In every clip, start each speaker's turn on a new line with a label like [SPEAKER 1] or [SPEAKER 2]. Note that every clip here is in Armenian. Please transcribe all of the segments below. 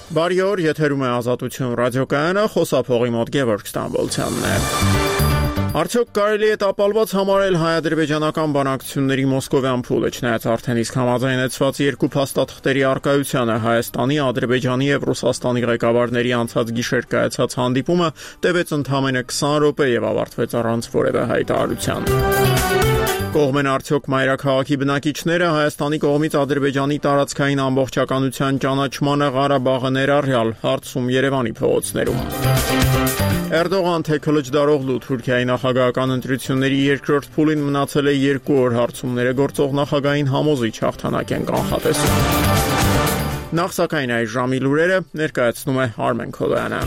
[SPEAKER 1] Բարի օր, եթերում է Ազատություն ռադիոկայանը, խոսափողի մոտ Գևորգ Ստամբոլցյանն է։ Արդյոք կարելի է տապալված համարել հայ-ադրբեջանական բանակցությունների մոսկովյան փուլը, չնայած արդեն իսկ համաձայնեցված երկու փաստաթղթերի առկայությանը Հայաստանի, Ադրբեջանի եւ Ռուսաստանի ղեկավարների անցած գիշեր կայացած հանդիպումը տևեց ընդամենը 20 րոպե եւ ավարտվեց առանց որևէ հայտարարության։ Կողմեն արդյոք մայրաքաղաքի բնակիչները Հայաստանի կողմից Ադրբեջանի տարածքային ամբողջականության ճանաչմանը Ղարաբաղը ներառյալ հարցում Երևանի փողոցներում։ Էրդողան թե Քլիչդարօղլու Թուրքիայի նախագահական ընտրությունների երկրորդ փուլին մնացել է 2 օր հարցումները գործող նախագահային համոզիչ հաղթանակ են կանխատեսում։ Նախ սակայն այս ժամի լուրերը ներկայացնում է Արմեն Քոլոյանը։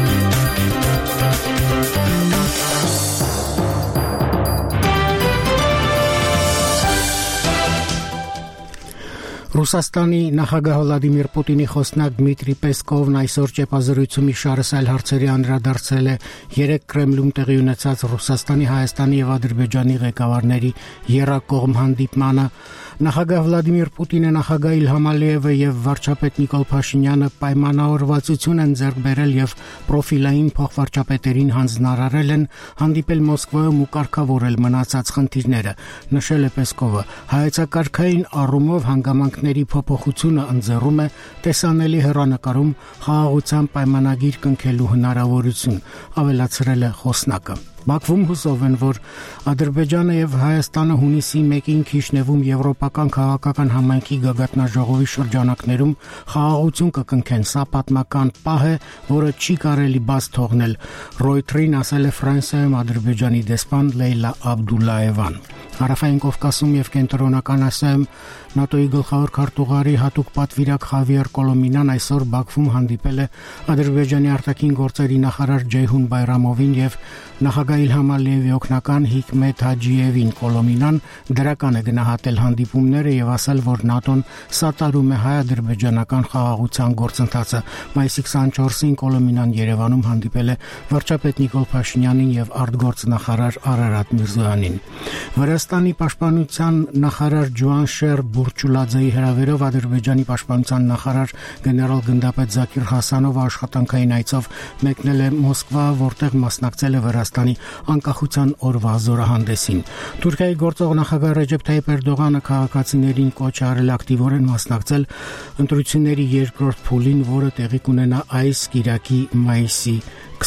[SPEAKER 2] Ռուսաստանի նախագահ Վլադիմիր Պուտինի խոսնակ Դմիտրի Պեսկովն այսօր ճեպազրույցում իշարս այլ հարցերի անդրադարձել է 3 Կրեմլում տեղի ունեցած Ռուսաստանի, Հայաստանի եւ Ադրբեջանի ղեկավարների եռակողմ հանդիպմանը։ Նախագահ Վլադիմիր Պուտինը, նախագահ Իլհամ Ալիևը եւ վարչապետ Նիկոլ Փաշինյանը պայմանավորվածություն են ձեռք բերել եւ պրոֆիլային փոխվարչապետերին հանձնարարել են հանդիպել Մոսկվայում ու կարգավորել մնացած խնդիրները, նշել է Պեսկովը։ Հայեցակարգային առումով հանգամանքների փոփոխությունը ընձեռում է տեսանելի հեռանկարում խաղաղության պայմանագիր կնքելու հնարավորություն, ավելացրել է խոսնակը։ Բաքվում հուսով են, որ Ադրբեջանը եւ Հայաստանը հունիսի 1-ին Քիշնևում եվրոպական քաղաքական համայնքի գագաթնաժողովի շրջանակներում խաղաղություն կկնքեն։ Սա պատմական պահ է, որը չի կարելի բաց թողնել, Ռոյթերին ասել է Ֆրանսիայում Ադրբեջանի դեսպան Լեյլա Աբդուլլաևան։ Հարավային Կովկասում եւ Կենտրոնական Ասիայում ՆԱՏՕ-ի գլխավոր քարտուղարի հատուկ պատվիրակ Խավիեր Կոլոմինան այսօր Բաքվում հանդիպել է Ադրբեջանի արտաքին գործերի նախարար Ջեյհուն Բայրամովին եւ նախագահ Իլհամ Ալիևի օգնական Հիկմետ Հաջիևին։ Կոլոմինան դրական է գնահատել հանդիպումները եւ ասել, որ ՆԱՏՕ-ն սատարում է հայ-ադրբեջանական խաղաղության գործընթացը։ Մայիսի 24-ին Կոլոմինան Երևանում հանդիպել է վարչապետ Նիկոլ Փաշինյանին եւ արտգործնախարար Արարատ Միրզոյանին։ Վրաստանի պաշտպանության նախարար Ջուանշեր Բուրչուլաձեի հրավերով Ադրբեջանի պաշտպանության նախարար գեներալ գնդապետ Զաքիր Հասանովը աշխատանքային այցով մեկնել է Մոսկվա, որտեղ մասնակցել է Վրաստանի անկախության օրվա զորահանդեսին։ Թուրքիայի գործող նախագահ Ռեջեփ Թայիփ Էրդողանը քաղաքացիներին կոչ արել ակտիվորեն մասնակցել ընտրությունների երկրորդ փուլին, որը տեղի կունենա այս կիրակի մայիսի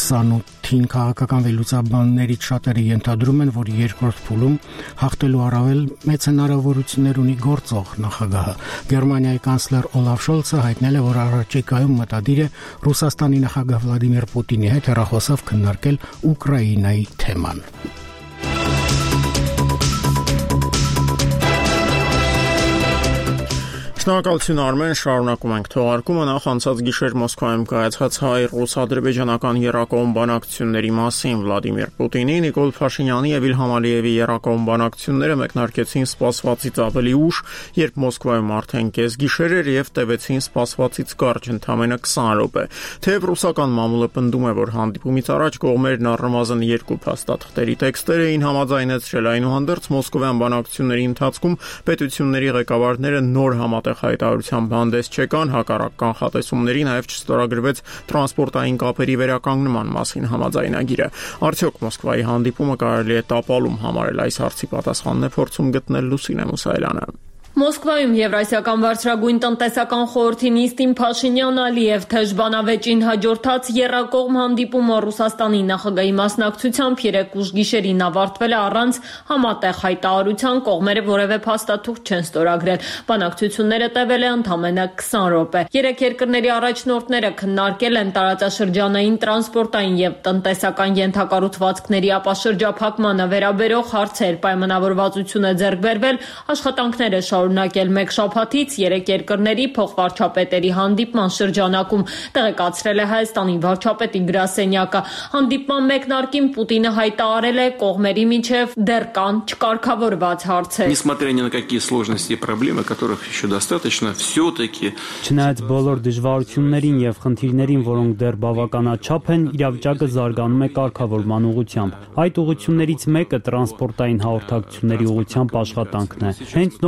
[SPEAKER 2] 28-ին։ Քաղաքական վերլուծաբաններից շատերը ենթադրում են, որ երկրորդ փուլում հաղթելու առավել մեծ հնարավորություններ ունի գործող նախագահը։ Գերմանիայի կանցլեր Օլաֆ Շոլցը հայտնել է, որ առաջիկայում մտադիր է Ռուսաստանի նախագահ Վլադիմիր Պուտինի հետ հեռախոսով քննարկել Ուկրաինայի թեման։
[SPEAKER 1] Շնորհակալություն Արմեն, շարունակում ենք թողարկումը։ Նախ անցած գիշեր Մոսկվայում կայացած հայ-ռուս-ադրբեջանական եռակողմ բանակցությունների մասին Վլադիմիր Պուտինի, Նիկոլ Փաշինյանի եւ Իլհամ Ալիևի եռակողմ բանակցությունները մեկնարկեցին սպասվածից ավելի ուշ, երբ Մոսկվայում արդեն կեսգիշեր էր եւ տևեցին սպասվածից կարճ ընդամենը 20 րոպե։ Թեև ռուսական մամուլը պնդում է, որ հանդիպումից առաջ կողմերն առնվազն 2 փաստաթղթերի տեքստեր էին համաձայնեցրել, այնուհանդերձ մոսկովյան բանակցությունների ընթացքում պետությունների ղեկավարները նոր համատեղ հայտարարությամբ հանդես չեկան, հակառակ կանխատեսումների նաև չստորագրվեց տրանսպորտային կապերի վերականգնման մասին համաձայնագիրը։ Արդյոք Մոսկվայի հանդիպումը կարելի է տապալում համարել, այս հարցի պատասխանն է փորձում գտնել Լուսինե Մուսայելյանը։
[SPEAKER 3] Մոսկվայում Եվրասիական բարձրագույն տնտեսական խորհրդի նիստին Փաշինյան-Ալիև թեժ բանավեճին հաջորդած եռակողմ հանդիպումը Ռուսաստանի նախագահի մասնակցությամբ 3 ուշ գիշերին ավարտվել է առանց համատեղ հայտարարության, կողմերը որևէ փաստաթուղթ չեն ստորագրել։ Բանակցությունները տևել է ընդամենը 20 րոպե։ 3 երկրների առաջնորդները քննարկել են տարածաշրջանային տրանսպորտային եւ տնտեսական ենթակառուցվածքների ապաշրջափակմանը վերաբերող հարցեր, պայմանավորվածություն է ձեռք բերվել աշխատանքները շարունակել 1 շաբաթից 3 երկրների փոխվարչապետերի հանդիպման շրջանակում, տեղեկացրել է Հայաստանի վարչապետի գրասենյակը։ Հանդիպման մեկնարկին Պուտինը հայտարարել է կողմերի միջև դեռ կան չկարգավորված հարցեր։
[SPEAKER 4] Несмотря ни на какие сложности и проблемы, которых еще достаточно, все-таки
[SPEAKER 5] Չնայած բոլոր դժվարություններին եւ խնդիրներին, որոնք դեռ բավականաչափ են, իրավիճակը զարգանում է կարգավորման ուղղությամբ։ Այդ ուղղություններից մեկը տրանսպորտային հաղորդակցությունների ուղղությամբ աշխատանքն է։ Հենց նոր մենք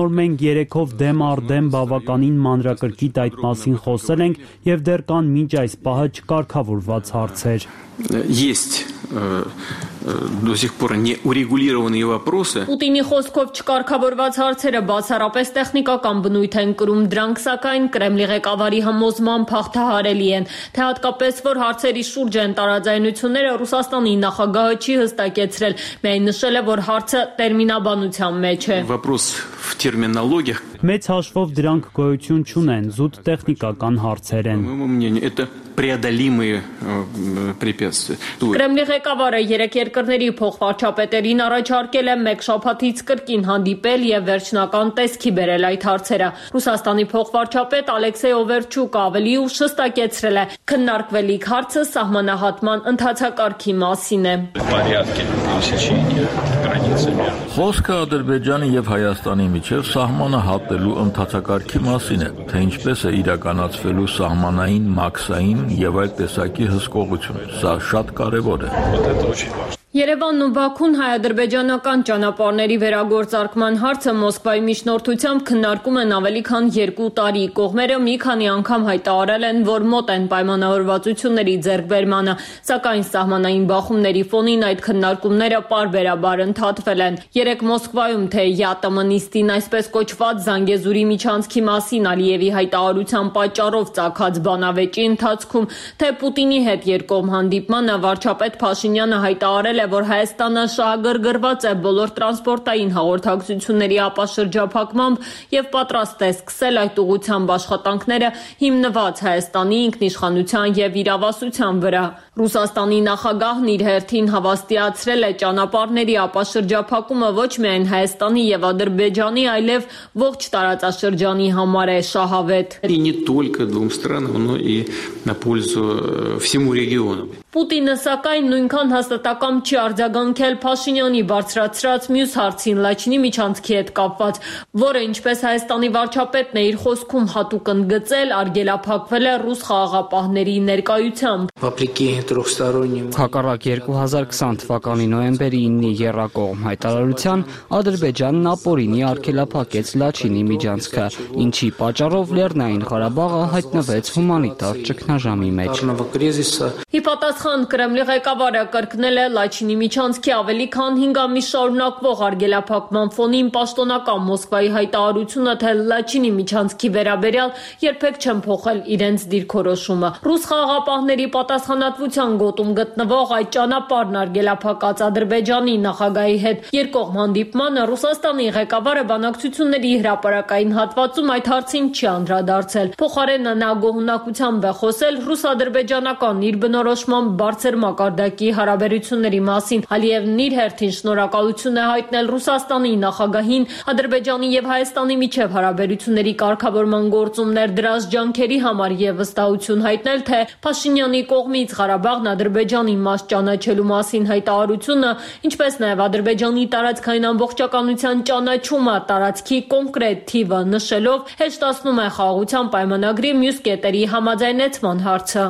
[SPEAKER 5] երեքով դեմ առ դեմ բավականին մանրակրկիտ այդ մասին խոսել ենք եւ դեռ կան մինչ այս պահը չկարգավորված հարցեր։
[SPEAKER 4] Есть до сих пор не урегулированные вопросы.
[SPEAKER 3] Պուտինի խոսքով չկարգավորված հարցերը բացառապես տեխնիկական բնույթ են կրում, դրանք սակայն Կրեմլի ղեկավարի համոզմամբ հաղթահարելի են, թե հատկապես որ հարցերի շուրջ են տարաձայնությունները Ռուսաստանի նախագահը չի հստակեցրել, միայն նշել է, որ հարցը տերմինաբանության մեջ է։
[SPEAKER 4] Вопрос в терминологиях.
[SPEAKER 5] Մեծ հաշվով դրանք գոյություն չունեն, զուտ տեխնիկական հարցեր են։
[SPEAKER 4] По моему мнению, это преодолимые препятствия.
[SPEAKER 3] Կրեմլի ղեկավարը երեք երկրների փոխվարչապետերին առաջարկել է մեկ շաբաթից կրկին հանդիպել եւ վերջնական տեսքի բերել այդ հարցերը։ Ռուսաստանի փոխվարչապետ Ալեքսեյ Օվերչուկը ավելի ուշ հստակեցրել է, քննարկվելիք հարցը սահմանահատման ընթացակարգի մասին է։
[SPEAKER 6] Խոսքը Ադրբեջանի եւ Հայաստանի միջև սահմանը հատելու ընթացակարգի մասին է, թե ինչպես է իրականացվելու սահմանային, մաքսային եւ այլ տեսակի հսկողություն։ Սա շատ կարեւոր է։
[SPEAKER 3] Երևանն ու Բաքուն հայ-ադրբեջանական ճանապարհների վերագործարկման հարցը Մոսկվայի միջնորդությամբ քննարկում են ավելի քան 2 տարի։ Կողմերը մի քանի անգամ հայտարարել են, որ մոտ են պայմանավորվածությունների ձեռքբերմանը, սակայն սահմանային բախումների ֆոնին այդ քննարկումները պարբերաբար ընդհատվել են։ Երեք Մոսկվայում թե ԵԱՏՄ-նիստին այսպես կոչված Զանգեզուրի միջանցքի մասին Ալիևի հայտարարության պատճառով ծագած բանավեճի ընթացքում, թե Պուտինի հետ երկկողմ հանդիպմանը վարչապետ Փաշինյանը հայտարարել որ Հայաստանը շահագրգռված է բոլոր տրանսպորտային հաղորդակցությունների ապաշրջափակմամբ եւ պատրաստ է սկսել այդ ուղղությամբ աշխատանքները հիմնված Հայաստանի ինքնիշխանության եւ իրավասության վրա։ Ռուսաստանի նախագահն իր հերթին հավաստիացրել է ճանապարհների ապաշրջափակումը ոչ միայն Հայաստանի եւ Ադրբեջանի, այլև ողջ տարածաշրջանի համար է շահավետ։
[SPEAKER 4] И не только двум странам, но и на пользу всему региону.
[SPEAKER 3] Պուտինը սակայն նույնքան հաստատակամ չի արձագանքել Փաշինյանի բարձրացրած մյուս հարցին Լաչինի միջանցքի հետ կապված, որը ինչպես Հայաստանի վարչապետն է իր խոսքում հատուկ ընդգծել, արգելափակվել է ռուս խաղաղապահների ներկայությամբ։
[SPEAKER 7] Հակառակ 2020 թվականի նոյեմբերի 9-ի եռակողմ հայտարարության Ադրբեջանն ապօրինի արգելափակեց Լաչինի միջանցքը, ինչի պատճառով Լեռնային Ղարաբաղը հայտնվեց հումանիտար ճգնաժամի մեջ։
[SPEAKER 3] Ի պատասխան Կրեմլի ղեկավարը կրկնել է Լաչինի միջանցքի ավելի քան 5 ամիս շարունակվող արգելափակման ֆոնին պաշտոնական Մոսկվայի հայտարարությունը, թե Լաչինի միջանցքի վերաբերյալ երբեք չեն փոխել իրենց դիրքորոշումը։ Ռուս խաղաղապահների պատասխանատվության գոտում գտնվող այդ ճանապարհն արգելափակած Ադրբեջանի նախագահի հետ երկկողմ հանդիպմանը Ռուսաստանի ղեկավարը բանակցությունների հրապարակային հատվածում այդ հարցին չի անդրադարձել։ Փոխարենը նա գոհունակությամբ է խոսել ռուս-ադրբեջանական իր բնորոշմամբ բարձր մակարդակի հարաբերությունների մասին։ Ալիևն իր հերթին շնորհակալություն է հայտնել Ռուսաստանի նախագահին Ադրբեջանի եւ Հայաստանի միջև հարաբերությունների կարգավորման գործումներ դրած ջանքերի համար եւ վստահություն հայտնել, թե Փաշինյանի կողմից Ղարաբաղն Ադրբեջանի մաս ճանաչելու մասին հայտարարությունը, ինչպես նաեւ Ադրբեջանի տարածքային ամբողջականության ճանաչումը տարածքի կոնկրետ թիվը նշելով հեշտացնում է խաղաղության պայմանագրի մյուս կետերի համաձայնեցման հարցը։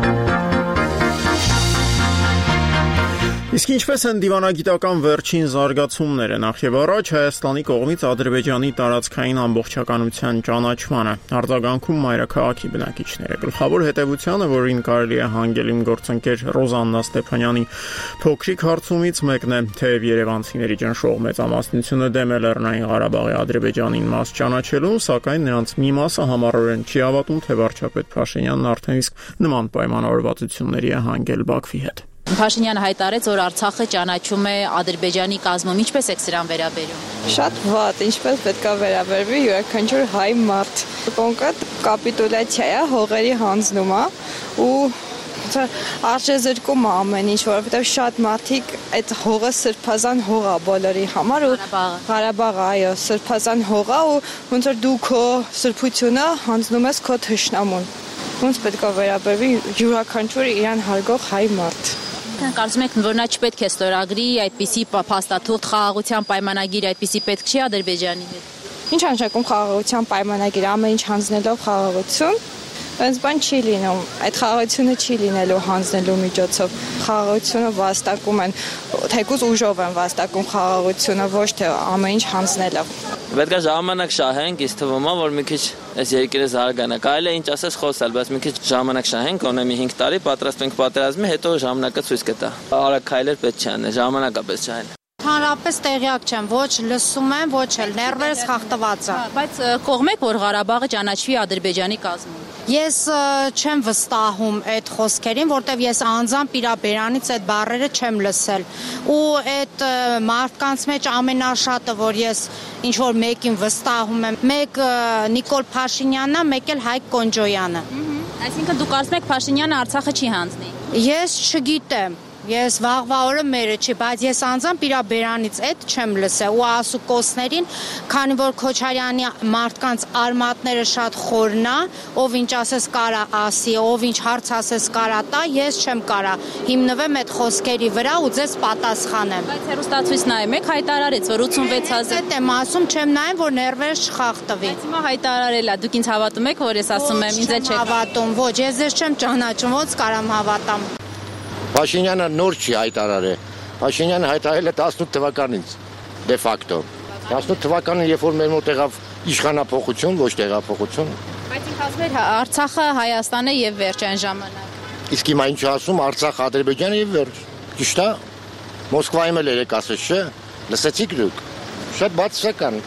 [SPEAKER 1] Իսկ ինչպես են դիվանագիտական վերջին զարգացումները, նախ եւ առաջ Հայաստանի կողմից Ադրբեջանի տարածքային ամբողջականության ճանաչմանը, արձագանքում մայրաքաղաքի բնակիչները։ Գլխավոր հետևությանը, որին կարելի է հանգել իմ գործընկեր Ռոզաննա Ստեփանյանի փոքրիկ հարցումից մեկն է, թեև երևանցիների ճնշող մեծամասնությունը դեմ է Լեռնային Ղարաբաղի Ադրբեջանին մաս ճանաչելուն, սակայն նրանց մի մասը համառորեն չի հավատում, թե վարչապետ Փաշինյանն արդեն իսկ նման պայմանավորվածությունների է հանգել Բաքվի հետ։
[SPEAKER 8] Փաշինյանը հայտարարեց, որ Արցախը ճանաչում է Ադրբեջանի կազմում։ Ինչպես եք սրան վերաբերում։
[SPEAKER 9] Շատ վատ, ինչպես պետք է վերաբերվի յուրաքանչյուր հայ մարդ։ Կոնկրետ կապիտուլյացիա է, հողերի հանձնում է ու արժեզրկում է ամեն ինչ, որովհետև շատ մարդիկ այդ հողը սրբազան հող է բոլորի համար ու Ղարաբաղը, այո, սրբազան հող է ու ոնց որ դու քո սրբությունը հանձնում ես քո թշնամուն։ Ոնց պետք է վերաբերվի յուրաքանչյուր իրան հարգող հայ մարդ։
[SPEAKER 8] Կարծում եք, որ նա չպետք է ստորագրի այդպիսի փաստաթուղթ խաղաղության պայմանագիր, այդպիսի պետք չի Ադրբեջանի հետ։
[SPEAKER 9] Ինչ անշակում խաղաղության պայմանագիր, ամեն ինչ հանձնելով խաղաղություն, Այնց բան չի լինում, այդ խաղաղությունը չի լինելու հանձնելու միջոցով։ Խաղաղությունը վաստակում են, թեկուզ ուժով են վաստակում խաղաղությունը, ոչ թե ամեն ինչ հանձնելով։
[SPEAKER 10] Պետք է ժամանակ շահենք, ինձ թվում է, որ մի քիչ այս երկիրը զարգանա։ Կարելի է ինչ ասես խոսալ, բայց մի քիչ ժամանակ շահենք, ունե մի 5 տարի պատրաստվենք պատերազմի, հետո ժամանակը ցույց կտա։ Արագ քայլեր պետք չի անել, ժամանակա պես չանել։
[SPEAKER 11] Հանրապես տեղյակ չեմ, ոչ լսում եմ, ոչ էլ ներվերս խախտված է։
[SPEAKER 8] Բայց կողմեք, որ Ղարաբաղը ճանաչվի Ադրբեջանի կազմում։
[SPEAKER 11] Ես չեմ վստահում այդ խոսքերին, որտեվ ես անձամբ իր բերանից այդ բառերը չեմ լսել։ Ու այդ մարդկանց մեջ ամենաշատը, որ ես ինչ որ մեկին վստահում եմ, մեկ Նիկոլ Փաշինյանն է, մեկ էլ Հայկ Կոնջոյանը։
[SPEAKER 8] Այսինքն դուք կարծում եք Փաշինյանը Արցախը չի հանձնի։
[SPEAKER 11] Ես չգիտեմ։ Ես վաղվա օրը մերը չի, բայց ես անձամբ իր բերանից այդ չեմ լսել ու ասուկոսներին, քանի որ Քոչարյանի մարդկանց արմատները շատ խորն է, ով ինչ ասես կարա ասի, ով ինչ հարց ասես կարա տա, ես չեմ կարա հիմնվեմ այդ խոսքերի վրա ու ձեզ պատասխանեմ։
[SPEAKER 8] Բայց հեռուստացույց նայում եք, հայտարարեց, որ 86000
[SPEAKER 11] Այդ եմ ասում, չեմ նայում, որ ներվերս չխախտվի։
[SPEAKER 8] Բայց հիմա հայտարարել է, դուք ինձ հավատում եք, որ ես ասում եմ, ինձ էլ չեք
[SPEAKER 11] հավատում, ոչ, ես ձեզ չեմ ճանաչում, ոնց կարամ հավատամ։
[SPEAKER 12] Փաշինյանը նոր չի հայտարարել։ Փաշինյանը հայտարարել է 18 թվականից դե ֆակտո։ 18 թվականին երբ որ մեր մոտ եղավ իշխանափոխություն, ոչ տեղափոխություն։
[SPEAKER 8] Բայց ինձ ասում էր Արցախը Հայաստանը եւ վերջ այն ժամանակ։
[SPEAKER 12] Իսկ հիմա ինչ ասում Արցախ Ադրբեջանը եւ վերջ։ Ճիշտ է։ Մոսկվայում էլ երեք ասեց, չէ՞։ Լսեցիք դուք։ Շատ բացասական։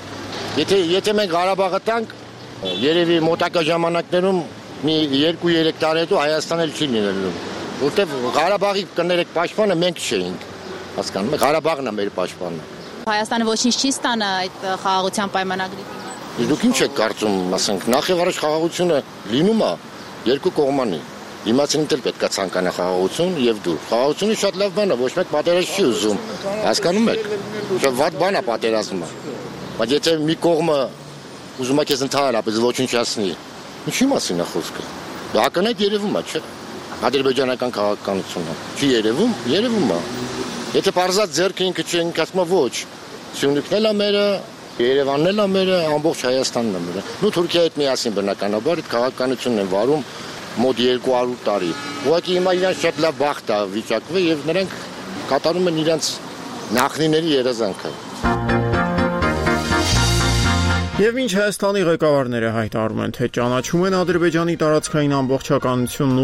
[SPEAKER 12] Եթե մենք Ղարաբաղը տանք, երևի մոտակա ժամանակներում մի 2-3 տարի հետո Հայաստան էլ չի լինելու։ Որտեվ Ղարաբաղի կներեք պաշտպանը մենք չէինք, հասկանում եք, Ղարաբաղն է մեր պաշտպանը։
[SPEAKER 8] Հայաստանը ոչինչ չի ստանա այդ խաղաղության պայմանագրի դիմաց։
[SPEAKER 12] Դուք ինչ եք կարծում, ասենք, նախ եւ առաջ խաղաղությունը լինում է երկու կողմանի։ Դիմացին էլ պետք է ցանկանա խաղաղություն եւ դուր։ Խաղաղությունը շատ լավ բան է, ոչ մեկ պատերազմ չի ուզում, հասկանում եք։ Շատ վատ բան է պատերազմը։ Բայց եթե մի կողմը ուզում է քեզ ընդհանրապես ոչնչացնի, ինչի մասին է խոսքը։ Դա ակնհայտ երևում է, չէ՞։ Ադրբեջանական քաղաքականությունը չի երևում, երևում է։ Եթե պարզած ձեռքը ինքը չի ասում ոչ, Սյունիքն էլ է մերը, Երևանն էլ է մերը, ամբողջ Հայաստանն է մերը։ Ու Թուրքիայի հետ միասին բնականաբար այդ քաղաքականությունն են վարում մոտ 200 տարի։ Ուղղակի հիմա իրանց շատ լավ բախտ է վիճակվել եւ նրանք կատարում են իրանց նախնիների երազանքը։
[SPEAKER 1] Եվ ինչ Հայաստանի ղեկավարները հայտարարում են, թե ճանաչում են Ադրբեջանի տարածքային ամբողջականությունն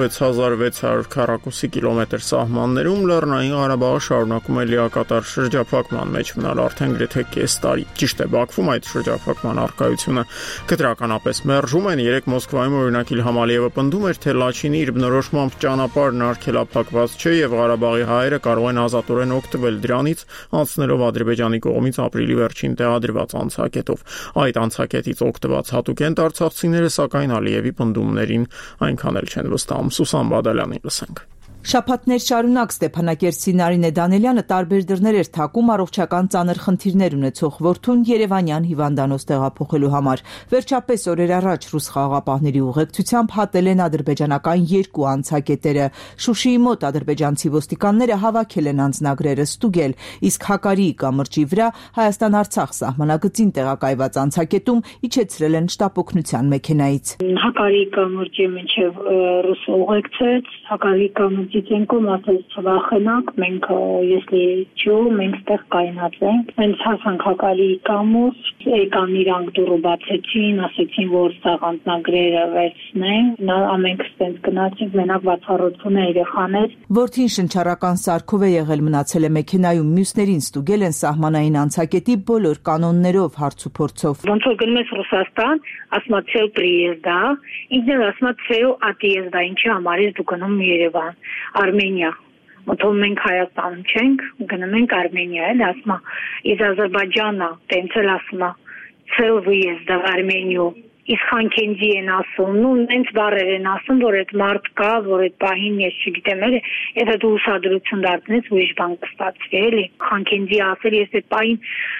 [SPEAKER 1] 86600 քառակուսի կիլոմետր սահմաններում, Լեռնային Ղարաբաղը շարունակում է լիակատար շրջափակման մեջ մնալ արդեն գրեթե կես տարի։ Ճիշտ է, Բաքվում այդ շրջափակման առկայությունը կտրականապես մերժում են։ Երեք Մոսկվայում օրինակ Իլհամ Ալիևը պնդում էր, թե Լաչինի իր բնորոշմամբ ճանապարհն արգելափակված չէ եւ Ղարաբաղի հայերը կարող են ազատորեն օգտվել դրանից, անցնելով Ադրբեջանի կողմից ապրիլի վերջին տեղադրված անցակետով։ Այդ անցակետից օգտված հատուկենտ արցախցիները սակայն Ալիևի պնդումներին այնքան էլ չեն վստահում։ Սուսան Բադալյանին լսենք։
[SPEAKER 13] Շաբաթներ շարունակ Ստեփանակերտի Նարինե Դանելյանը տարբեր դռներ էր թակում առողջական ծանր խնդիրներ ունեցող որդուն Երևանյան հիվանդանոց տեղափոխելու համար։ Վերջապես օրեր առաջ ռուս խաղաղապահների ուղեկցությամբ հատել են ադրբեջանական 2 անցակետերը։ Շուշիի մոտ ադրբեջանցի ոստիկանները հավաքել են անձնագրերը ստուգել, իսկ Հակարիի կամրջի վրա Հայաստան-Արցախ սահմանագծին տեղակայված անցակետում իջեցրել են շտապօգնության մեքենայից։
[SPEAKER 14] Հակարիի կամրջի մինչև ռուս ուղեկցեց, Հակարիի կամրջի Դիտենքում ասեց վախենակ, մենք если չու, մենք ստեղ կայնացենք։ Հենց հասանք Հակարիի կամուս, եկան իրանք դուրը բացեցին, ասեցին, որ սաղ անձնագրերը վերցնեն, ամենք ստենց գնացինք, մենակ բացառություն է երեխաներ։
[SPEAKER 13] Որդին շնչառական սարքով է եղել, մնացել է մեքենայում, մյուսներին ստուգել են սահմանային անցակետի բոլոր կանոններով, հարցուփորձով։
[SPEAKER 14] Ոնց որ գնում ես Ռուսաստան, ասում է ցել պրիեզդա, ինքն էլ ասում է ցել ատիեզդա, ինչի համար ես դու գնում Երևան, Արմենիա։ Մտնում մենք Հայաստանում չենք, գնում ենք Արմենիա, էլ ասում է, из Ադրբեջանա, տենց էլ ասում է, ցել վիեզդա Արմենիա։ Իսկ Խանքենդի են ասում, նենց բառեր են ասում, որ այդ մարդ կա, որ այդ պահին ես չգիտեմ, եթե դու ուսադրություն դարձնես, ուրիշ բան կստացվի, էլի։ Խանքենդի ասել, ես այդ պահին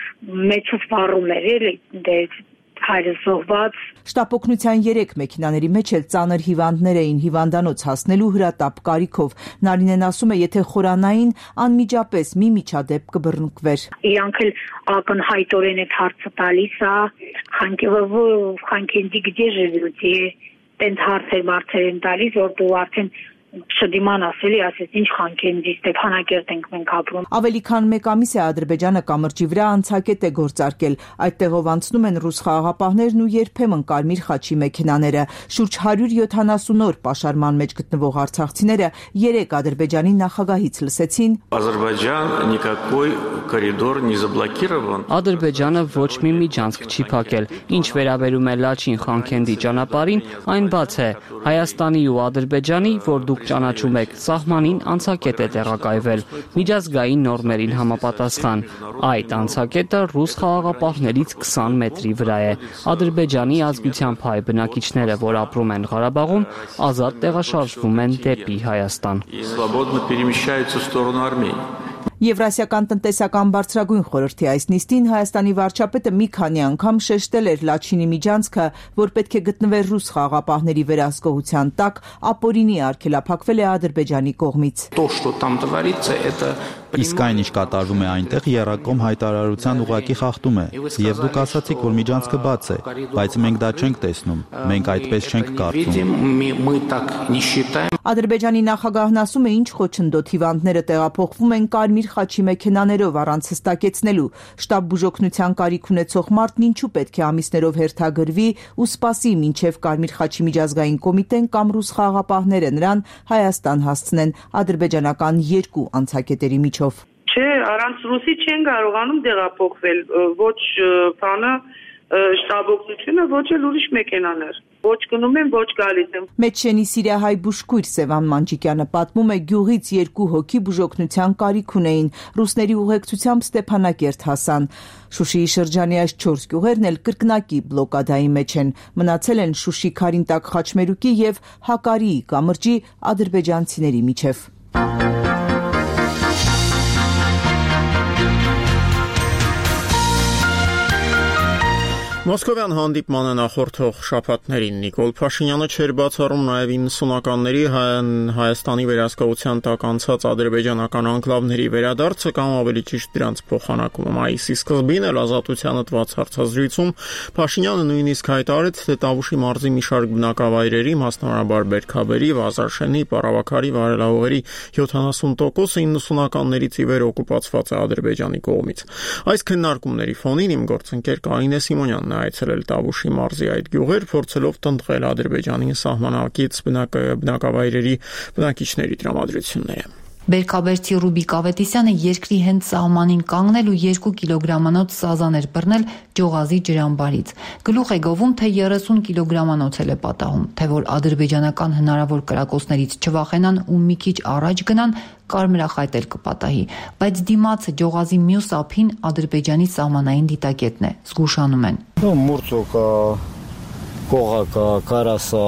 [SPEAKER 14] մեծուց վառում էր, էլի, դե հայրս զոհված։
[SPEAKER 13] Շտապօգնության 3 մեքենաների մեջ էլ ծանր հիվանդներ էին հիվանդանոց հասնելու հրատապ կարիքով։ Նարինեն ասում է, եթե խորանային, անմիջապես մի միջադեպ կբռնկվեր։
[SPEAKER 14] Իրանք էլ ակնհայտորեն այդ հարցը տալիս է, Խանքենդի где живете, տենց հարցեր են տալիս, որ դու արդեն չդիմանաս էլի, ասես ինչ խանքենք Ստեփանակերտ ենք մենք ապրում։
[SPEAKER 13] Ավելի քան 1 ամիս է Ադրբեջանը կամրջի վրա անցակետ է գործարկել։ Այդտեղով անցնում են ռուս խաղաղապահներն ու երբեմն Կարմիր խաչի մեքենաները։ Շուրջ 170 օր պաշարման մեջ գտնվող արցախցիները 3 Ադրբեջանի նախագահից լսեցին.
[SPEAKER 7] Ադրբեջանը ոչ մի միջանցք չի փակել։ Ինչ վերաբերում է Լաչին Խանքենդի ճանապարհին, այն բաց է։ Հայաստանի ու Ադրբեջանի, որ դուք ճանաչում եք, սահմանին անցակետ է տեղակայվել միջազգային նորմերին համապատասխան։ Այդ անցակետը ռուս խաղաղապահներից 20 մետրի վրա է։ Ադրբեջանի ազգությամբ հայ բնակիչները, որ ապրում են Ղարաբաղում, ազատ տեղաշարժվում են դեպի Հայաստան։
[SPEAKER 13] Եվրասիական տնտեսական բարձրագույն խորհրդի այս նիստին Հայաստանի վարչապետը մի քանի անգամ շեշտել էր Լաչինի միջանցքը, որ պետք է գտնվեր ռուս խաղաղապահների վերահսկողության տակ, ապօրինի արգելափակվել է Ադրբեջանի կողմից։
[SPEAKER 15] Իսկ այն, ինչ կատարվում է այնտեղ, եռակողմ հայտարարության ուղղակի խախտում է։ Եվ դուք ասացիք, որ միջանցքը բաց է, բայց մենք դա չենք տեսնում։ Մենք այդպես չենք կարծում։
[SPEAKER 13] Ադրբեջանի նախագահն ասում է, ինչ խոչընդոտ հիվանդները տեղափոխվում են Կարմիր խաչի մեքենաներով առանց հստակեցնելու։ Շտաբ բուժօգնության կարիք ունեցող մարդն ինչու պետք է ամիսներով հերթագրվի ու սպասի, մինչև Կարմիր խաչի միջազգային կոմիտեն կամ ռուս խաղաղապահները նրան Հայաստան հասցնեն ադրբեջանական 2 անցակետերի միջով։
[SPEAKER 16] Չէ, առանց ռուսի չեն կարողանում տեղափոխվել, ոչ բանը շտաբօգնությունը, ոչ էլ ուրիշ մեքենաներ։ Ոչ գնում են, ոչ գալիս են։
[SPEAKER 13] Մեջշենի սիրիահայ բուժքույր Սևան Մանջիկյանը պատմում է, գյուղից 2 հոգի բուժօգնության կարիք ունեին, ռուսների ուղեկցությամբ Ստեփանակերտ հասան։ Շուշիի շրջանի այս 4 գյուղերն էլ կրկնակի բլոկադայի մեջ են։ Մնացել են Շուշի Քարինտակ Խաչմերուկի եւ Հակարիի կամրջի ադրբեջանցիների միջև։
[SPEAKER 1] Մոսկովյան հանդիպմանը նախորդող շաբաթներին Նիկոլ Փաշինյանը չէր բացառում նաև 90-ականների Հայաստանի վերահսկողության տակ անցած ադրբեջանական անկլավների վերադարձը կամ ավելի ճիշտ դրանց փոխանակումը։ Մայիսի սկզբին էլ Ազատությանը տված հարցազրույցում Փաշինյանը նույնիսկ հայտարարեց, թե Տավուշի մարզի մի շարք բնակավայրերի, մասնավորաբար Բերքաբերի, Վազարշենի, Պարավաքարի վարելահողերի 70%-ը 90-ականներից ի վեր օկուպացված է Ադրբեջանի կողմից։ Այս քննարկումների ֆոնին իմ գործընկեր Կարինե Սիմոնյանն այցելել Տավուշի մարզի այդ գյուղեր, փորձելով տնտղել Ադրբեջանի սահմանակից բնակավայրերի բնակիչների տրամադրությունները։
[SPEAKER 17] Բերքաբերցի Ռուբիկ Ավետիսյանը երկրի հենց սահմանին կանգնել ու 2 կիլոգրամանոց սազաներ բռնել Ջողազի ջրամբարից։ Գլուխ է գովում, թե 30 կիլոգրամանոց էլ է պատահում, թե որ ադրբեջանական հնարավոր կրակոցներից չվախենան ու մի քիչ առաջ գնան, կարմրախայտ էլ կպատահի, բայց դիմացը Ջողազի մյուս ափին Ադրբեջանի սահմանային դիտակետն է, զգուշանում են։
[SPEAKER 18] Մուրցոկա, կողակա, կարասա,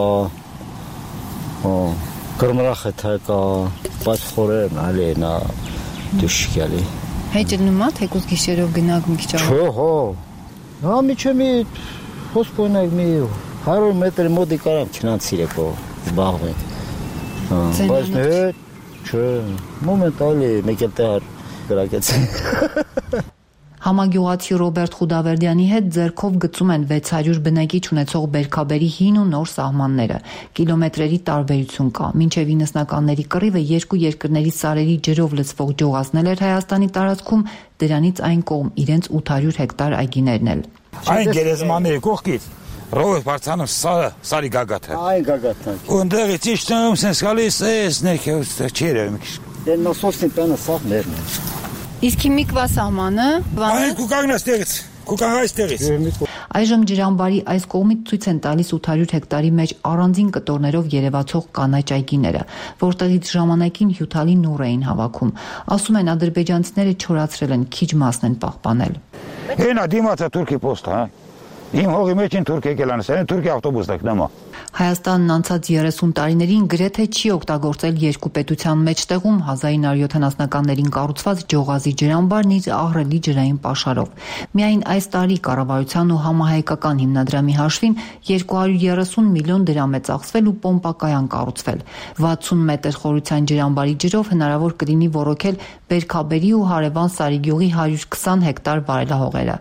[SPEAKER 18] կարմրախայտակա, բայց խորերն ալի նա դուշկալի։
[SPEAKER 17] Հեճելնում է, թեկուզ գիշերով գնաք մի քիչ առաջ։
[SPEAKER 18] Չէ, հո։ Հա միջը մի հոսպոնակ մի 100 մետր մոտի կարամ չնանցիրեկո զբաղվենք։ Բայց հետ չէ, մոմենտալի մեկ էլ տեղ կրակեց։
[SPEAKER 17] Համագյուղացի Ռոբերտ Խուդավերդյանի հետ ձեռքով գծում են 600 բնակիչ ունեցող Բերքաբերի հին ու նոր սահմանները։ Կիլոմետրերի տարբերություն կա։ Մինչև 90-ականների կռիվը 2 երկրների սարերի ջրով լցվող Ջողազն էր Հայաստանի տարածքում, դրանից այն կողմ իրենց 800 հեկտար այգիներն էլ։
[SPEAKER 19] Այն գերեզմանների կողքից Ռոբերտ Պարցանով սարի գագաթը։
[SPEAKER 18] Այն գագաթը։
[SPEAKER 19] Ունդեղից իջնում sense գալիս էս ներքև չերը մի քիչ։
[SPEAKER 18] Դե նոսոսի տանը սաղ ներն է։
[SPEAKER 17] Իսկ հիմիկվա սահմանը
[SPEAKER 19] Այն կուկագնաստեղից, կուկագայստեղից։
[SPEAKER 17] Այժմ ջրամբարի այս կողմից ցույց են տալիս 800 հեկտարի մեջ առանձին կտորներով երևացող կանաչ այգիները, որտեղից ժամանակին հյութալի նուռ էին հավաքում։ Ասում են ադրբեջանցիները չորացրել են, քիչ մասն են պահպանել։
[SPEAKER 19] Էնա դիմացա Թուրքի պոստը, հա։ Իմ հողի մեջ են Թուրք եկել անսեն, Թուրքի ավտոբուսն եկնամա։
[SPEAKER 17] Հայաստանն անցած 30 տարիներին գրեթե չի օգտագործել երկու պետության մեջտեղում 1970-ականներին կառուցված Ջողազի ջրամբարն իր ահռելի ջրային պաշարով։ Միայն այս տարի կառավարության ու համահայկական հիմնադրամի հաշվին 230 միլիոն դրամ է ծախսվել ու պոմպակայան կառուցվել։ 60 մետր խորության ջրամբարի ջրով հնարավոր կլինի ոռոգել Բերքաբերի ու հարևան Սարիգյուղի 120 հեկտար վարելահողերը։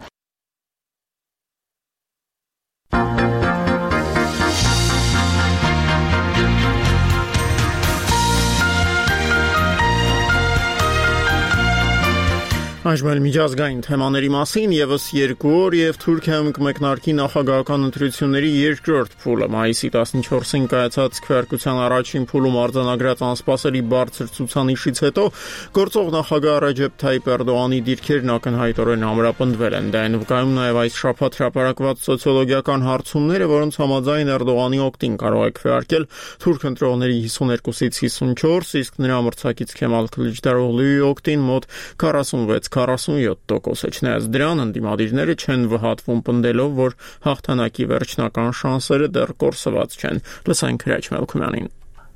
[SPEAKER 1] Այժմ միջազգային թեմաների մասին եւս 2 օր եւ Թուրքիայում կմեկնարկի նախագահական ընտրությունների երկրորդ փուլը։ Մայիսի 14-ին կայացած քվեարկության առաջին փուլում արձանագրած անսպասելի բարձր ցուցանիշից հետո գործող նախագահ Ռեջեփ Թայիփ Էրդողանի դիրքերն ակնհայտորեն ամրապնդվել են։ Դա նվկայում նաեւ այս շաբաթ հրապարակված սոցիոլոգիական հարցումները, որոնց համաձայն Էրդողանի օգտին կարող է քվեարկել թուրք ընտրողների 52-ից 54, իսկ նրա մրցակից Քեմալ Քլիչդարօղլուի օգտին մոտ 46-47% է, չնայած դրան ընդդիմադիրները չեն վհատվում պնդելով, որ հաղթանակի վերջնական շանսերը դեռ կորսված չեն։ Լսենք Հրաչ Մելքումյանին։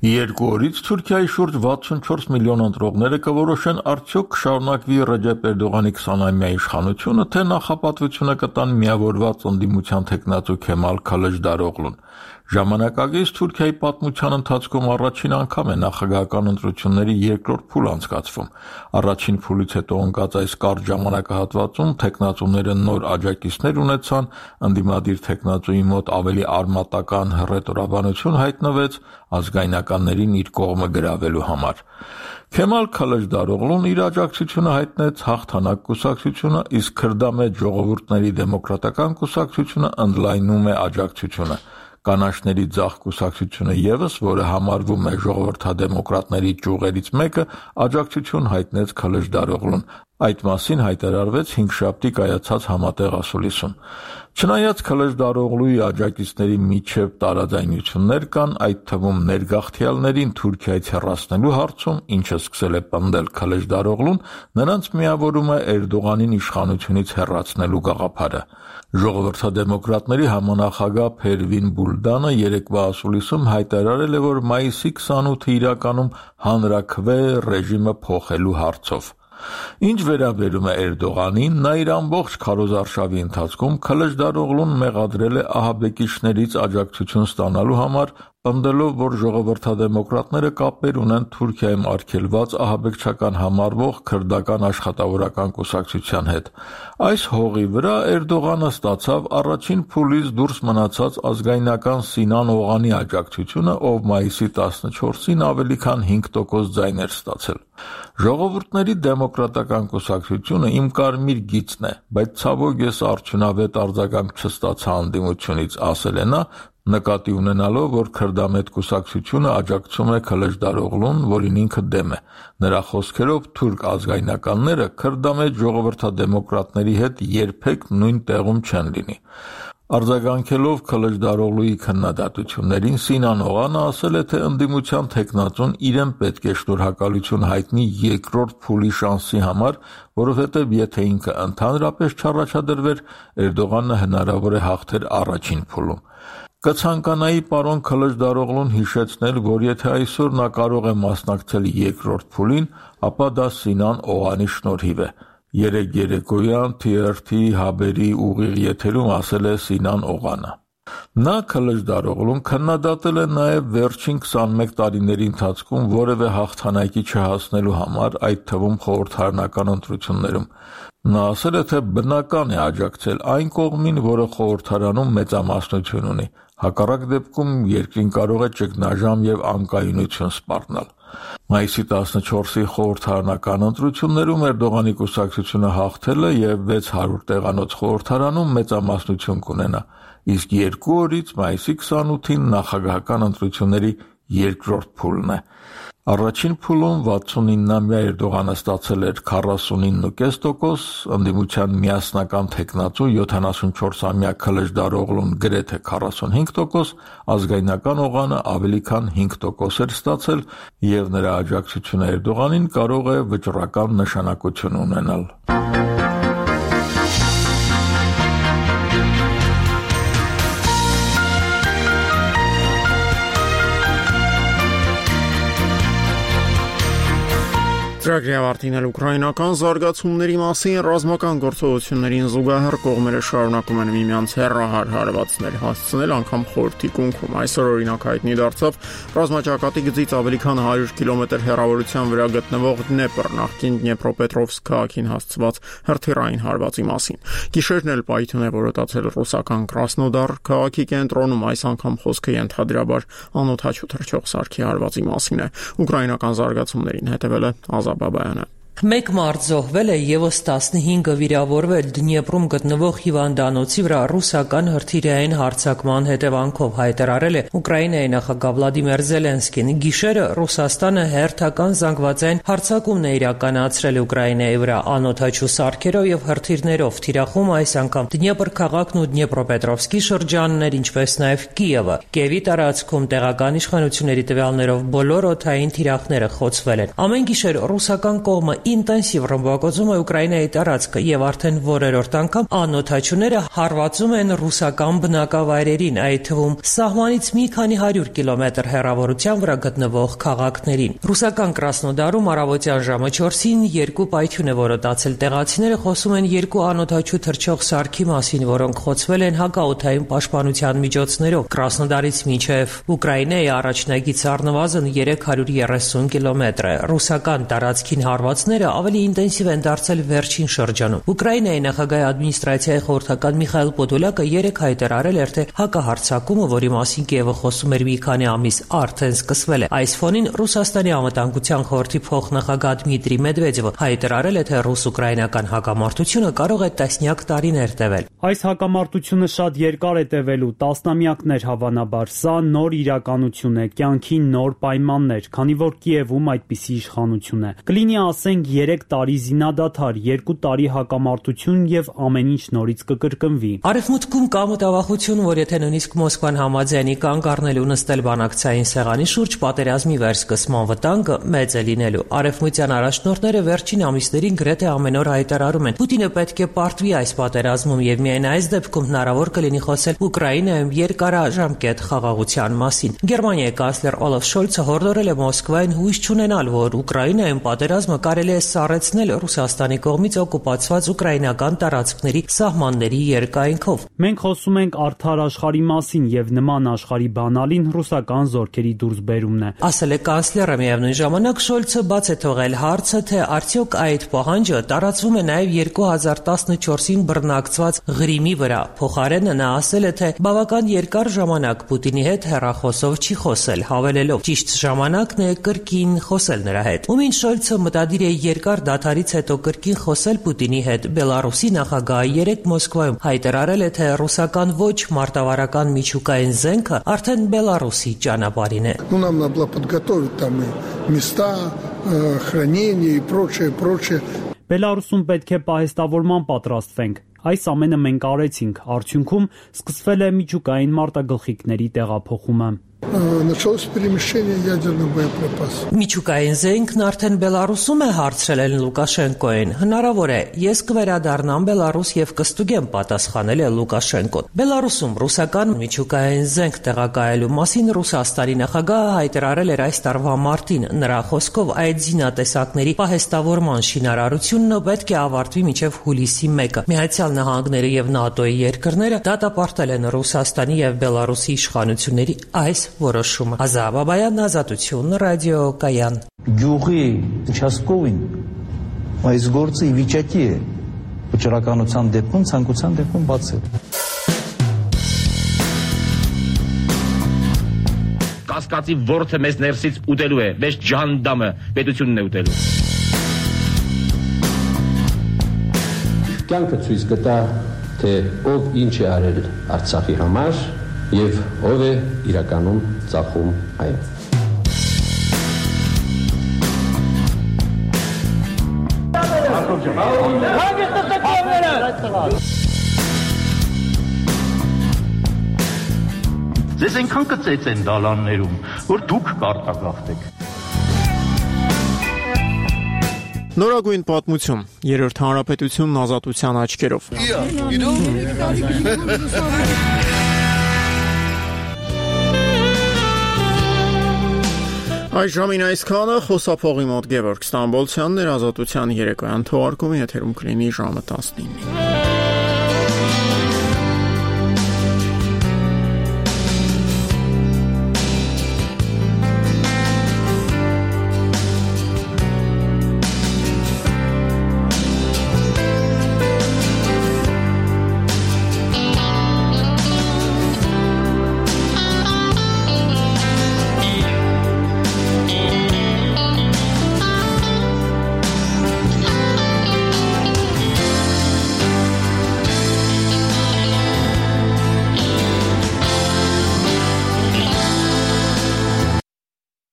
[SPEAKER 6] 2 օրից Թուրքիայի շուրջ 64 միլիոն ընտրողները կորոշեն արդյոք կշարունակվի Ռեջեփ Էրդողանի 20-ամյա իշխանությունը, թե նախապատվությունը կտան միավորված ընդդիմության թեկնածու Քեմալ Քլիչդարօղլուն։ Ժամանակակից Թուրքիայի պատմության ընթացքում առաջին անգամ է նախագահական ընտրությունների երկրորդ փուլ անցկացվում։ Առաջին փուլից հետո ընկած այս կարճ ժամանակահատվածում թեկնածուները նոր աջակիցներ ունեցան, ընդդիմադիր թեկնածուի մոտ ավելի արմատական հռետորաբանություն հայտնվեց ազգայնականներին իր կողմը գրավելու համար։ Քեմալ Քլիչդարօղլուն իր աջակցությունը հայտնեց Հաղթանակ կուսակցությունը, իսկ քրդամետ ժողովուրդների դեմոկրատական կուսակցությունը ընդլայնում է աջակցությունը։ Կանաչների ձախ կուսակցությունը եւս, որը համարվում է ժողովրդադեմոկրատների ճյուղերից մեկը, աջակցություն հայտնեց Քլիչդարօղլուն։ Այդ մասին հայտարարվեց հինգշաբթի կայացած համատեղ ասուլիսում։ Չնայած Քլիչդարօղլուի աջակիցների միջև տարաձայնություններ կան, այդ թվում ներգաղթյալներին Թուրքիայից հեռացնելու հարցում, ինչը սկսել է պնդել Քլիչդարօղլուն, նրանց միավորում է Էրդողանին իշխանությունից հեռացնելու գաղափարը։ Ժողովրդադեմոկրատների համանախագահ Փերվին Բուլդանը երեկվա ասուլիսում հայտարարել է, որ մայիսի 28-ը իրականում հանրաքվե ռեժիմը փոխելու հարցով։ Ինչ վերաբերում է Էրդողանին, նա իր ամբողջ քարոզարշավի ընթացքում Քլիչդարօղլուն մեղադրել է ահաբեկիչներից աջակցություն ստանալու համար, պնդելով, որ ժողովրդադեմոկրատները կապեր ունեն Թուրքիայում արգելված ահաբեկչական համարվող քրդական աշխատավորական կուսակցության հետ։ Այս հողի վրա Էրդողանը ստացավ առաջին փուլից դուրս մնացած ազգայնական Սինան Օղանի աջակցությունը, ով մայիսի 14-ին ավելի քան 5% ձայներ ստացել։ Ժողովուրդների դեմոկրատական կուսակցությունը իմ կարմիր գիծն է, բայց ցավոք ես արդյունավետ արձագանք չստացա ընդդիմությունից, ասել է նա, նկատի ունենալով, որ քրդամետ կուսակցությունը աջակցում է Քլիչդարօղլուն, որին ինքը դեմ է։ Նրա խոսքերով թուրք ազգայնականները քրդամետ ժողովրդադեմոկրատների հետ երբեք նույն տեղում չեն լինի։ Արձագանքելով Քլիչդարօղլուի քննադատություններին, Սինան Օղանը ասել է, թե ընդդիմության թեկնածուն իրեն պետք է շնորհակալություն հայտնի երկրորդ փուլի շանսի համար, որովհետև եթե ինքը ընդհանրապես չառաջադրվեր, Էրդողանը հնարավոր է հաղթեր առաջին փուլում։ Կցանկանայի պարոն Քլիչդարօղլուն հիշեցնել, որ եթե այսօր նա կարող է մասնակցել երկրորդ փուլին, ապա դա Սինան Օղանի շնորհիվ է։ Երեկ երեկոյան TRT հաբերի ուղիղ եթերում ասել է Սինան Օղանը։ Նա Քլիչդարօղլուն քննադատել է նաև վերջին 21 տարիների ընթացքում որևէ հաղթանակի չհասնելու համար, այդ թվում խորհրդարանական ընտրություններում։ Նա ասել է, թե բնական է աջակցել այն կողմին, որը խորհրդարանում մեծամասնություն ունի։ Հակառակ դեպքում երկրին կարող է ճգնաժամ եւ անկայունություն սպառնալ։ Մայիսի 14-ի խորհրդարանական ընտրություններում Էրդողանի կուսակցությունը հաղթել է եւ 600 տեղանոց խորհրդարանում մեծամասնություն կունենա, իսկ 2 օրից մայիսի 28-ին նախագահական ընտրությունների երկրորդ փուլն է։ Առաջին փուլում 69-ամյա Էրդողանը ստացել էր 49.5%, ընդդիմության միասնական թեկնածու 74-ամյա Քլիչդարօղլուն գրեթե 45%, ազգայնական Օղանը ավելի քան 5% էր ստացել եւ նրա աջակցությունը Էրդողանին կարող է վճռական նշանակություն ունենալ։
[SPEAKER 1] Ծրագրի ավարտին էլ ուկրաինական զարգացումների մասին ռազմական գործողություններին զուգահեռ կողմերը շարունակում են միմյանց հեռահար հարվածներ հասցնել անգամ խորհրդի կունքում։ Այսօր օրինակ հայտնի դարձավ ռազմաճակատի գծից ավելի քան 100 կիլոմետր հեռավորության վրա գտնվող Դնեպր նախկին Դնեպրոպետրովսկ քաղաքին հասցված հրթիռային հարվածի մասին։ Գիշերն էլ պայթյուն է որոտացել ռուսական Կրասնոդար քաղաքի կենտրոնում, այս անգամ խոսքը ենթադրաբար անօդաչու թռչող սարքի հարվածի մասին է։ Ուկրաինական զարգացումներին հետևել է Բաբայանը։
[SPEAKER 20] Մեկ մարդ զոհվել է, եւս 15-ը վիրավորվել Դնիեպրում գտնվող հիվանդանոցի վրա ռուսական հրթիռային հարձակման հետևանքով, հայտարարել է Ուկրաինայի նախագահ Վլադիմիր Զելենսկին։ Գիշերը Ռուսաստանը հերթական զանգվածային հարձակումն է իրականացրել Ուկրաինայի վրա անօդաչու սարքերով եւ հրթիռներով, թիրախում այս անգամ Դնիեպր քաղաքն ու Դնիեպրոպետրովսկի շրջաններ, ինչպես նաեւ Կիևը։ Կիևի տարածքում տեղական իշխանությունների տվյալներով բոլոր օդային թիրախները խոցվել են։ Ամեն գիշեր ռուսական կողմը ինտենսիվ ռմբակոծում է Ուկրաինայի տարածքը եւ արդեն որերորդ անգամ անօդաչուները հարվածում են ռուսական բնակավայրերին, այդ թվում սահմանից մի քանի 100 կիլոմետր հեռավորության վրա գտնվող քաղաքներին։ Ռուսական Կրասնոդարում առավոտյան ժամը 4-ին 2 պայթյուն է որոտացել։ Տեղացիները խոսում են 2 անօդաչու թռչող սարքի մասին, որոնք խոցվել են հակաօդային պաշտպանության միջոցներով։ Կրասնոդարից մինչև Ուկրաինայի առաջնագիծ առնվազն 330 կիլոմետր է։ Ռուսական տարածքին հարվածները ավելի ինտենսիվ են դարձել վերջին շրջանում։ Ուկրաինայի նախագահի ադմինիստրացիայի խորհրդական Միխայել Պոդոլյակը երեկ հայտարարել էր, թե հակահարձակումը, որի մասին Կիևը խոսում էր մի քանի ամիս, արդեն սկսվել է։ Այս ֆոնին Ռուսաստանի անվտանգության խորհրդի փոխնախագահ Դմիտրի Մեդվեդևը հայտարարել է, թե ռուս-ուկրաինական հակամարտությունը կարող է տասնյակ տարիներ տևել։
[SPEAKER 5] Այս հակամարտությունը շատ երկար է տևելու, տասնամյակներ հավանաբար։ Սա նոր իրականություն է, կյանքի նոր պայմաններ, քանի որ Կիևում այդպիսի իշխանություն է։ Կլինի ասենք 3 տարի զինադադար, 2 տարի հակամարտություն եւ ամեն ինչ նորից կկրկնվի։
[SPEAKER 20] Արևմուտքում կա մտավախություն, որ եթե նույնիսկ Մոսկվան համաձայնի կանգ առնել ու նստել բանակցային սեղանի շուրջ, պատերազմի վերսկսման վտանգը մեծ է լինելու։ Արևմտյան առաջնորդները վերջին ամիսներին գրեթե ամեն օր հայտարարում են. Պուտինը պետք է պարտվի այս պատերազմում եւ միայն այս դեպքում հնարավոր կլինի խոսել Ուկրաինայում երկարաժամկետ խաղաղության մասին։ Գերմանիայի կանցլեր Օլաֆ Շոլցը հորդորել է Մոսկվային հույս չունենալ, որ Ուկրաինայում պատերազմը կարելի է սառեցնել Ռուսաստանի կողմից օկուպացված ուկրաինական տարածքների սահմանների երկայնքով։
[SPEAKER 5] Մենք խոսում ենք արդար աշխարհի մասին եւ նման աշխարհի բանալին ռուսական զորքերի դուրսբերումն է,
[SPEAKER 20] ասել է կանցլերը։ Միևնույն ժամանակ Շոլցը բաց է թողել հարցը, թե արդյոք այդ պահանջը տարածվում է նաեւ 2014-ին բռնակցված Ղրիմի վրա։ Փոխարենը նա ասել է, թե բավական երկար ժամանակ Պուտինի հետ հեռախոսով չի խոսել, հավելելով. ճիշտ ժամանակն է կրկին խոսել նրա հետ։ Ումին Շոլցը մտադիր է երկար դադարից հետո կրկին խոսել Պուտինի հետ։ Բելարուսի նախագահը երեկ Մոսկվայում հայտարարել է, թե ռուսական ոչ մարտավարական միջուկային զենքը արդեն Բելարուսի ճանապարհին է։
[SPEAKER 21] Нам надо было подготовить там места хранения и прочее.
[SPEAKER 5] Բելարուսում պետք է պահեստավորման պատրաստվենք։ Այս ամենը մենք արեցինք։ Արդյունքում սկսվել է միջուկային մարտագլխիկների տեղափոխումը։
[SPEAKER 21] Началось перемещение ядерных боеприпасов.
[SPEAKER 20] Միջուկային զենքն արդեն Բելարուսում է հարցրել Լուկաշենկոին։ Հնարավոր է, ես կվերադառնամ Բելարուս եւ կստուգեմ, պատասխանել է Լուկաշենկոն։ Բելարուսում ռուսական միջուկային զենք տեղակայելու մասին Ռուսաստանի նախագահը հայտարարել էր այս տարվա մարտին։ Նրա խոսքով այդ զինատեսակների պահեստավորման շինարարությունը պետք է ավարտվի մինչև հուլիսի 1-ը։ Միացյալ Նահանգները եւ ՆԱՏՕ-ի երկրները դատապարտել են Ռուսաստանի եւ Բելարուսի իշխանությունների այս որոշումը։ Ազատ Բաբայան, Ազատություն, ռադիո Կայան։
[SPEAKER 22] Գյուղի участковին այս գործը ի վիճակի է վճռականության դեպքում, ցանկության դեպքում բացել։
[SPEAKER 23] Կասկածի ворթը մեզ ներսից ուտելու է, մեզ ջանդամը պետությունն է ուտելու։
[SPEAKER 24] Կյանքը ցույց կտա, թե ով ինչ է արել Արցախի համար եւ ով է իրականում ծախում այն։
[SPEAKER 25] Ձեզ այնքան կծեց են դալաններում, որ դուք կարտագաղթեք։
[SPEAKER 1] Նորագույն պատմություն, Երրորդ հանրապետությունն ազատության աչքերով։ Այս ժամին այսքանը, խոսափողի մոտ Գևորգ Ստամբոլցյանն էր, Ազատության երեկոյան թողարկումը եթերում կլինի ժամը 19-ին։